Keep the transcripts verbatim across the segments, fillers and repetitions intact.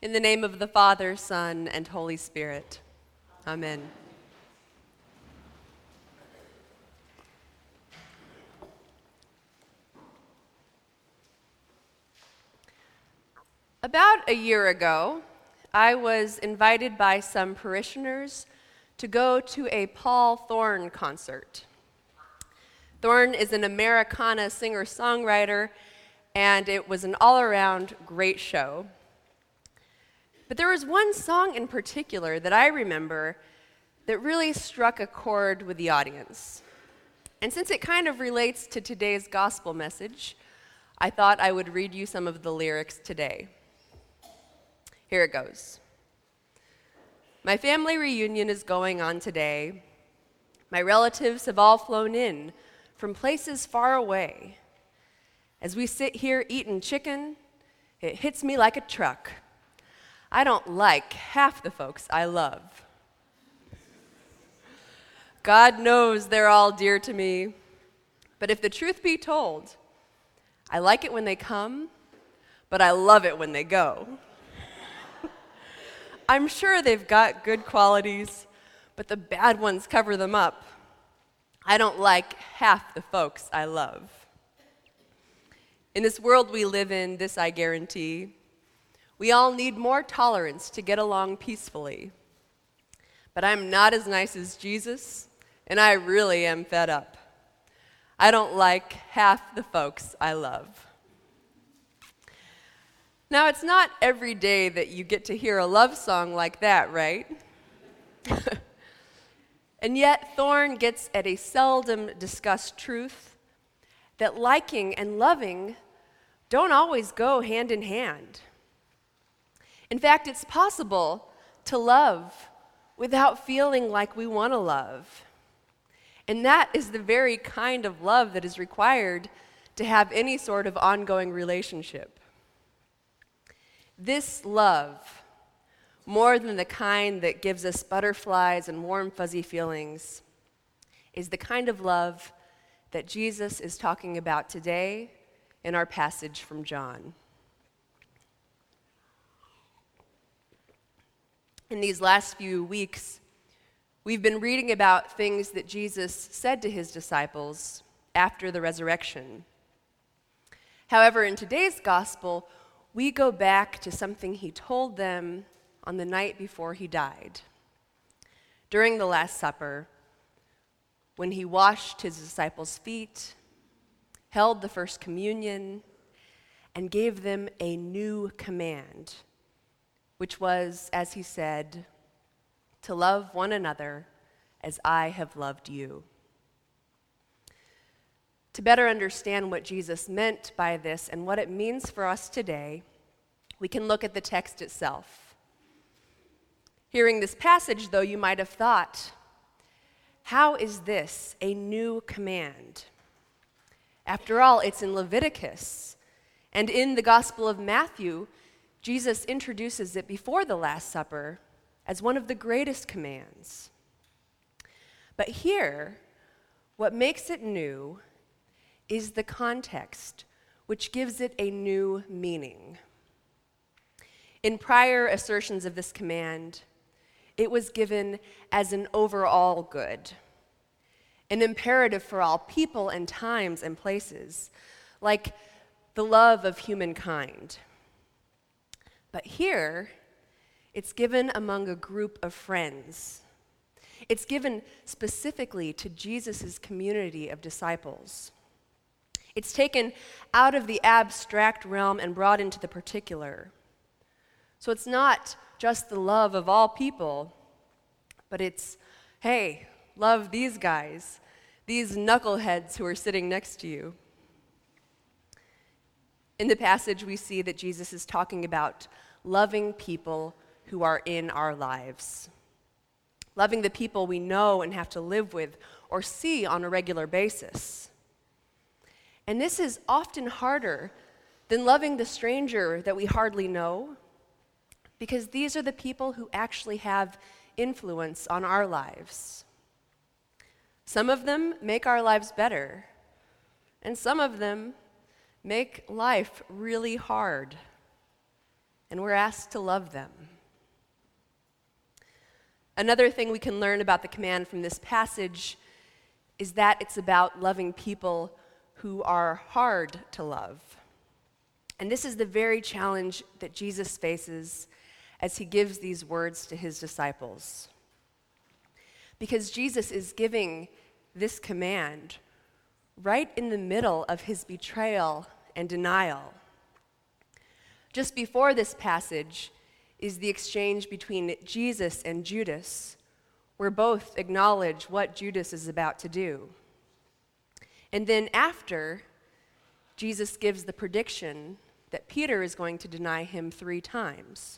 In the name of the Father, Son, and Holy Spirit. Amen. About a year ago, I was invited by some parishioners to go to a Paul Thorn concert. Thorn is an Americana singer-songwriter, and it was an all-around great show. But there was one song in particular that I remember that really struck a chord with the audience. And since it kind of relates to today's gospel message, I thought I would read you some of the lyrics today. Here it goes. My family reunion is going on today. My relatives have all flown in from places far away. As we sit here eating chicken, it hits me like a truck. I don't like half the folks I love. God knows they're all dear to me, but if the truth be told, I like it when they come, but I love it when they go. I'm sure they've got good qualities, but the bad ones cover them up. I don't like half the folks I love. In this world we live in, this I guarantee, we all need more tolerance to get along peacefully. But I'm not as nice as Jesus, and I really am fed up. I don't like half the folks I love. Now, it's not every day that you get to hear a love song like that, right? And yet, Thorn gets at a seldom discussed truth that liking and loving don't always go hand in hand. In fact, it's possible to love without feeling like we want to love. And that is the very kind of love that is required to have any sort of ongoing relationship. This love, more than the kind that gives us butterflies and warm, fuzzy feelings, is the kind of love that Jesus is talking about today in our passage from John. In these last few weeks, we've been reading about things that Jesus said to his disciples after the resurrection. However, in today's gospel, we go back to something he told them on the night before he died. During the Last Supper, when he washed his disciples' feet, held the first communion, and gave them a new command, which was, as he said, to love one another as I have loved you. To better understand what Jesus meant by this and what it means for us today, we can look at the text itself. Hearing this passage, though, you might have thought, how is this a new command? After all, it's in Leviticus, and in the Gospel of Matthew, Jesus introduces it before the Last Supper as one of the greatest commands. But here, what makes it new is the context, which gives it a new meaning. In prior assertions of this command, it was given as an overall good, an imperative for all people and times and places, like the love of humankind. But here, it's given among a group of friends. It's given specifically to Jesus' community of disciples. It's taken out of the abstract realm and brought into the particular. So it's not just the love of all people, but it's, hey, love these guys, these knuckleheads who are sitting next to you. In the passage, we see that Jesus is talking about loving people who are in our lives, loving the people we know and have to live with or see on a regular basis. And this is often harder than loving the stranger that we hardly know, because these are the people who actually have influence on our lives. Some of them make our lives better, and some of them make life really hard. and we're asked to love them. Another thing we can learn about the command from this passage is that it's about loving people who are hard to love. And this is the very challenge that Jesus faces as he gives these words to his disciples. Because Jesus is giving this command right in the middle of his betrayal and denial. Just before this passage is the exchange between Jesus and Judas, where both acknowledge what Judas is about to do. And then after, Jesus gives the prediction that Peter is going to deny him three times.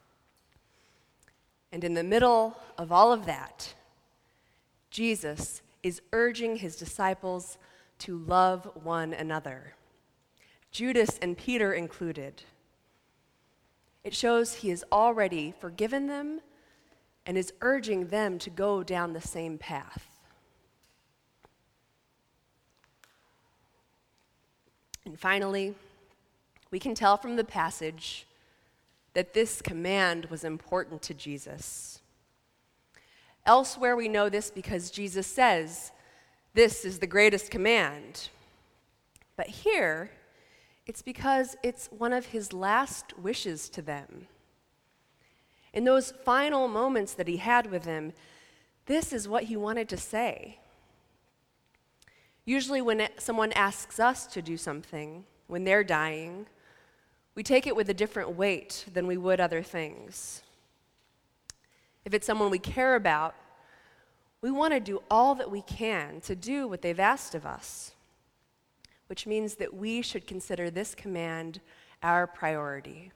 And in the middle of all of that, Jesus is urging his disciples to love one another, Judas and Peter included. It shows he has already forgiven them and is urging them to go down the same path. And finally, we can tell from the passage that this command was important to Jesus. Elsewhere, we know this because Jesus says, "This is the greatest command." But here, it's because it's one of his last wishes to them. In those final moments that he had with them, this is what he wanted to say. Usually when someone asks us to do something, when they're dying, we take it with a different weight than we would other things. If it's someone we care about, we want to do all that we can to do what they've asked of us, which means that we should consider this command our priority.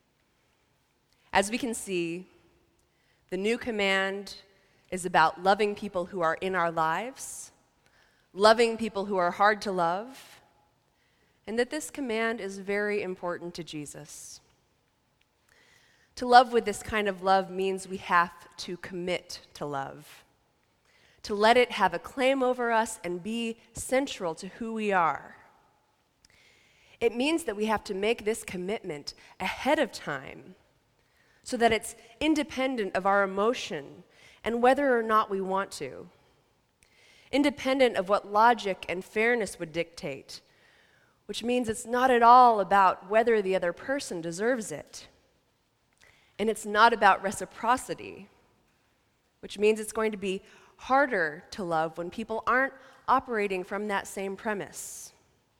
As we can see, the new command is about loving people who are in our lives, loving people who are hard to love, and that this command is very important to Jesus. To love with this kind of love means we have to commit to love, to let it have a claim over us and be central to who we are. It means that we have to make this commitment ahead of time so that it's independent of our emotion and whether or not we want to, independent of what logic and fairness would dictate, which means it's not at all about whether the other person deserves it. And it's not about reciprocity, which means it's going to be harder to love when people aren't operating from that same premise.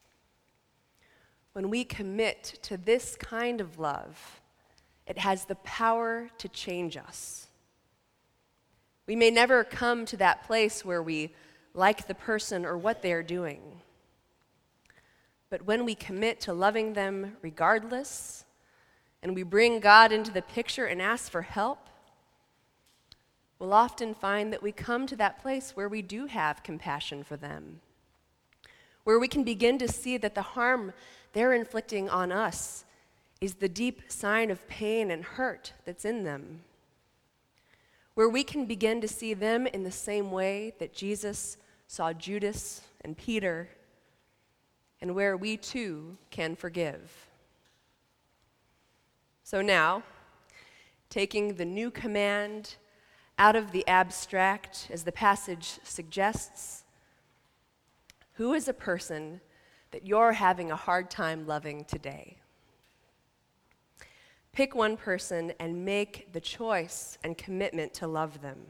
When we commit to this kind of love, it has the power to change us. We may never come to that place where we like the person or what they're doing. But when we commit to loving them regardless, and we bring God into the picture and ask for help, we'll often find that we come to that place where we do have compassion for them, where we can begin to see that the harm they're inflicting on us is the deep sign of pain and hurt that's in them, where we can begin to see them in the same way that Jesus saw Judas and Peter, and where we too can forgive. So now, taking the new command out of the abstract, as the passage suggests, who is a person that you're having a hard time loving today? Pick one person and make the choice and commitment to love them.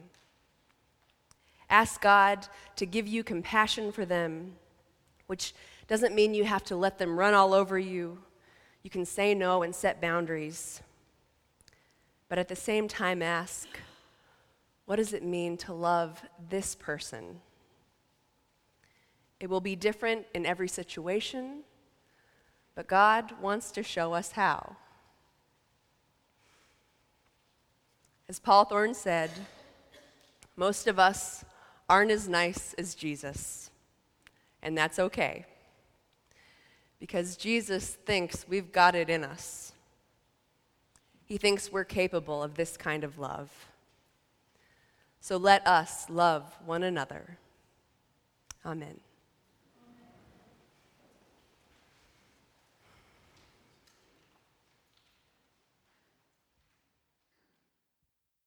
Ask God to give you compassion for them, which doesn't mean you have to let them run all over you. You can say no and set boundaries. But at the same time, ask, what does it mean to love this person? It will be different in every situation, but God wants to show us how. As Paul Thorne said, most of us aren't as nice as Jesus, and that's okay, because Jesus thinks we've got it in us. He thinks we're capable of this kind of love. So let us love one another. Amen.